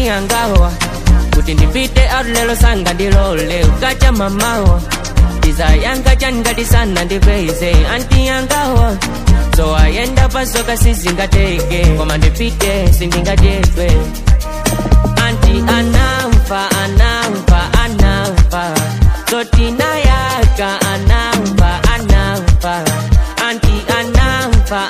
anti angawa kuti ndipite out lelo sanga ndilole ukacha mamawa Yanga janga sana ndiveze anti yangawa so ayenda pasoka sizingateke koma ndipite sindingajetwe anti anamfa sotina yaka anamfa anti anamfa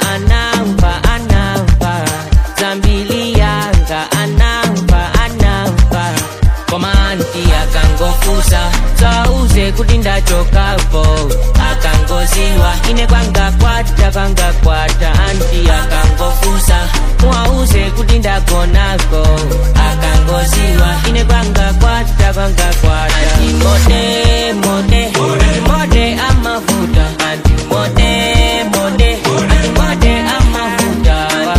zambili yanga anamfa koma anti akangofusa sauze kuti ndachokapo akangoziwa ine kwanga kwata anti akangofusa mwauze kuti ndagonako akangoziwa ine kwanga kwata anti mode amavuta anti mode amavuta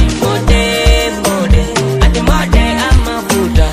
anti mode amavuta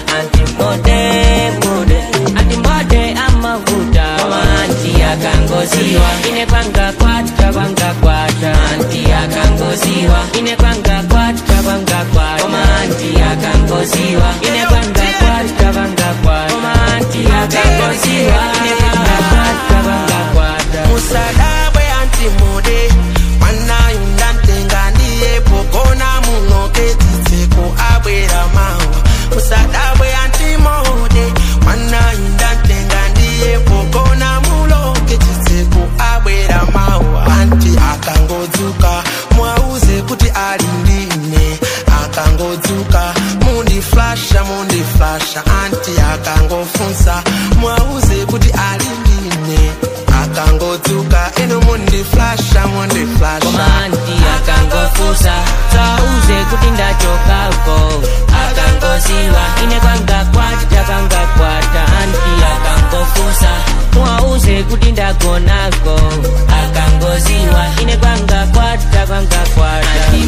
akangoziwa ine kwanga kwata anti akangoziwa ine kwanga kwata koma anti akangoziwa ine kwanga kwata koma anti akangoziwa ine kwanga kwata musadabwe anti mode mwana yundantenga ndiye pokona munoke titseko abwera mawa musadabwe anti mode mwana yundantenga ndiye pokona muloke titseko abwera mawa anti akangodzuka mwauze kuti ali ndine akangodzuka mundi flasha anti akangofunsa mwauze kuti ali ndine akangodzuka eno mundi flasha koma anti akangofusa sauze kuti ndachokako akangoziwa ine kwanga kwata anti akangofusa mwauze kuti ndagonako akangoziwa ine kwanga kwata anti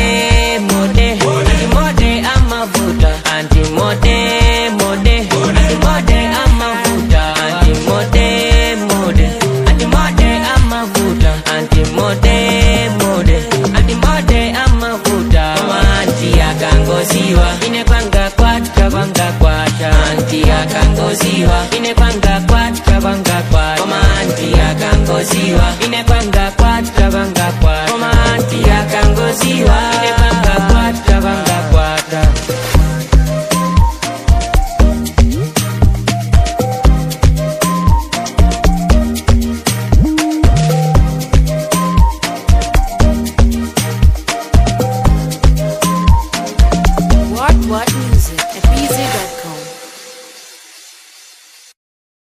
mode amavuta anti mode amavuta anti mode amavuta anti mode amavuta koma anti akangoziwa ine